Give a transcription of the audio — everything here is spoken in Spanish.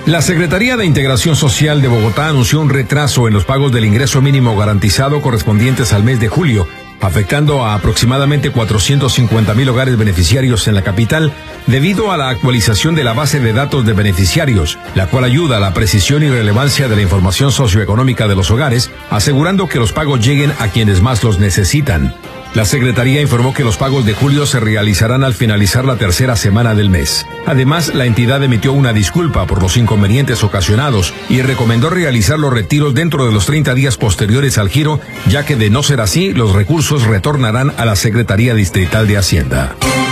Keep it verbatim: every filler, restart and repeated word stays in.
La Secretaría de Integración Social de Bogotá anunció un retraso en los pagos del ingreso mínimo garantizado correspondientes al mes de julio, afectando a aproximadamente cuatrocientos cincuenta mil hogares beneficiarios en la capital, debido a la actualización de la base de datos de beneficiarios, la cual ayuda a la precisión y relevancia de la información socioeconómica de los hogares, asegurando que los pagos lleguen a quienes más los necesitan. La Secretaría informó que los pagos de julio se realizarán al finalizar la tercera semana del mes. Además, la entidad emitió una disculpa por los inconvenientes ocasionados y recomendó realizar los retiros dentro de los treinta días posteriores al giro, ya que de no ser así, los recursos retornarán a la Secretaría Distrital de Hacienda.